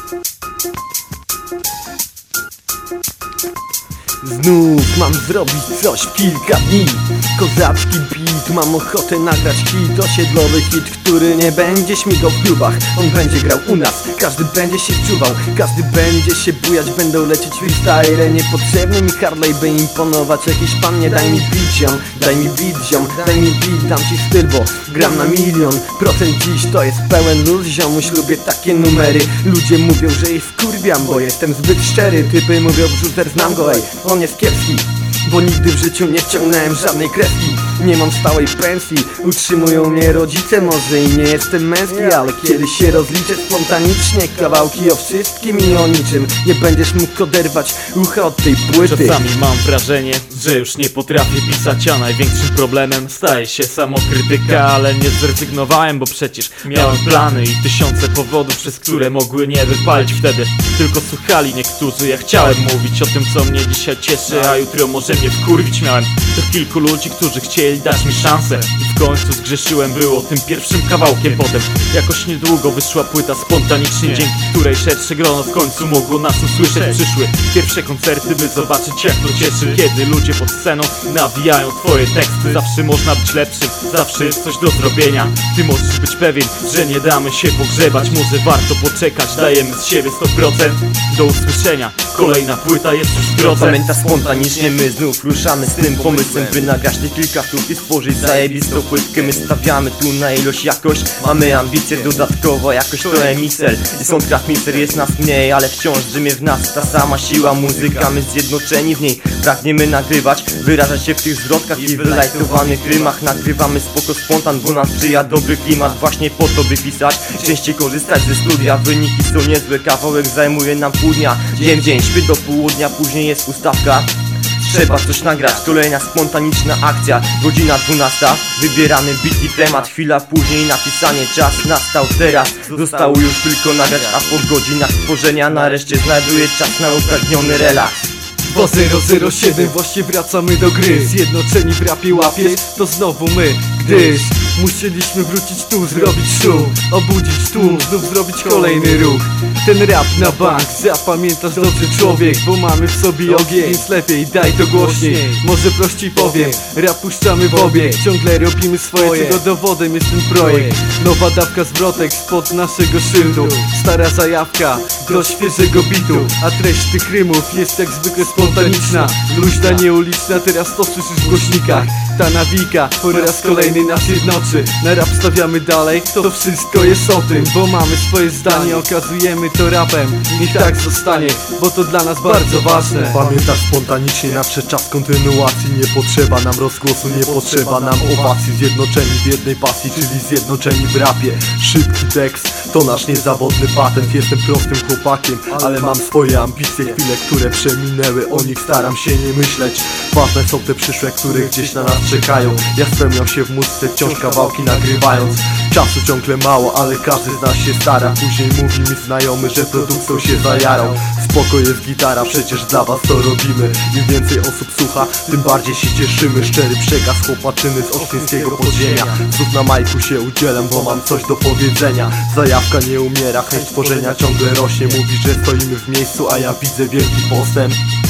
Znów mam zrobić coś w kilka dni. Kozacki beat, mam ochotę nagrać hit. Osiedlowy hit, który nie będzie śmigał w klubach. On będzie grał u nas, każdy będzie się wczuwał, każdy będzie się bujać, będą lecieć freestyle. Niepotrzebny mi Harley, by imponować jakiejś pannie. Daj mi beat ziom, daj mi beat ziom, daj mi beat, dam ci styl, bo gram na 1.000.000% dziś. To jest pełen luz ziomuś, lubię takie numery. Ludzie mówią, że ich wkurwiam, bo jestem zbyt szczery. Typy mówią, brzuzer znam go, ej, on jest kiepski, bo nigdy w życiu nie wciągnąłem żadnej kreski. Nie mam stałej pensji, utrzymują mnie rodzice. Może i nie jestem męski, ale kiedy się rozliczę spontanicznie, kawałki o wszystkim i o niczym. Nie będziesz mógł oderwać ucha od tej płyty. Czasami mam wrażenie, że już nie potrafię pisać, a największym problemem staje się samokrytyka. Ale nie zrezygnowałem, bo przecież miałem plany i tysiące powodów, przez które mogły nie wypalić. Wtedy tylko słuchali niektórzy. Ja chciałem mówić o tym, co mnie dzisiaj cieszy, a jutro może mnie wkurwić. Miałem tych kilku ludzi, którzy chcieli dać mi szansę i w końcu zgrzeszyłem, było tym pierwszym kawałkiem. Potem jakoś niedługo wyszła płyta spontanicznie, dzięki której szersze grono w końcu mogło nas usłyszeć. Przyszły pierwsze koncerty, by zobaczyć, jak to cieszy, kiedy ludzie pod sceną nawijają twoje teksty. Zawsze można być lepszym, zawsze jest coś do zrobienia. Ty możesz być pewien, że nie damy się pogrzebać. Może warto poczekać, dajemy z siebie 100%. Do usłyszenia, kolejna płyta jest już w drodze. Pamięta spontanicznie, my znów ruszamy z tym pomysłem, by nagrać te kilka słów i stworzyć zajebistą płytkę. My stawiamy tu na ilość, jakość, mamy ambicje dodatkowo, jakoś to emisel. I soundcraft miser, jest nas mniej, ale wciąż drzemie w nas ta sama siła. Muzyka, my zjednoczeni w niej, pragniemy nagrywać, wyrażać się w tych zwrotkach i wylajtowanych rymach. Nagrywamy spoko spontan, bo nam sprzyja dobry klimat. Właśnie po to, by pisać, częściej korzystać ze studia. Wyniki są niezłe, kawałek zajmuje nam pół dnia. Dzień w dzień, śpi do południa, później jest ustawka. Trzeba coś nagrać, kolejna spontaniczna akcja. Godzina 12, wybierany beat i temat. Chwila później napisanie, czas nastał teraz. Zostało już tylko nagrać, a po godzinach tworzenia nareszcie znajduję czas na upragniony relaks. Bo 007 właśnie wracamy do gry. Zjednoczeni w rapie łapiesz, to znowu my. Gdyż musieliśmy wrócić tu, zrobić szum, obudzić tłum, znów zrobić kolejny ruch. Ten rap na bank, zapamiętasz dobrze człowiek, bo mamy w sobie ogień, więc lepiej daj to głośniej. Może prościej powiem, rap puszczamy w obieg. Ciągle robimy swoje, czego dowodem jest ten projekt. Nowa dawka zwrotek spod naszego szyldu, stara zajawka do świeżego bitu. A treść tych rymów jest jak zwykle spontaniczna, luźna, nieuliczna, teraz to słyszysz w głośnikach. Ta nawika po raz kolejny nas jednoczy. Na rap stawiamy dalej, to wszystko jest o tym, bo mamy swoje zdanie, okazujemy to rapem. Niech tak zostanie, bo to dla nas bardzo ważne. Pamiętasz spontanicznie, nadszedł czas kontynuacji. Nie potrzeba nam rozgłosu, nie potrzeba nam owacji. Zjednoczeni w jednej pasji, czyli zjednoczeni w rapie. Szybki tekst to nasz niezawodny patent. Jestem prostym chłopakiem, ale mam swoje ambicje. Chwile, które przeminęły, o nich staram się nie myśleć. Ważne są te przyszłe, które gdzieś na nas czekają. Ja spełniam się w muzyce, wciąż kawałki nagrywając. Czasu ciągle mało, ale każdy z nas się stara. Później mówi mi znajomy, że produkcją się zajarał. Spoko jest gitara, przecież dla was to robimy. Im więcej osób słucha, tym bardziej się cieszymy. Szczery przekaz chłopaczyny z olsztyńskiego podziemia. Znów na majku się udzielam, bo mam coś do powiedzenia. Zajawka nie umiera, chęć tworzenia ciągle rośnie. Mówi, że stoimy w miejscu, a ja widzę wielki postęp.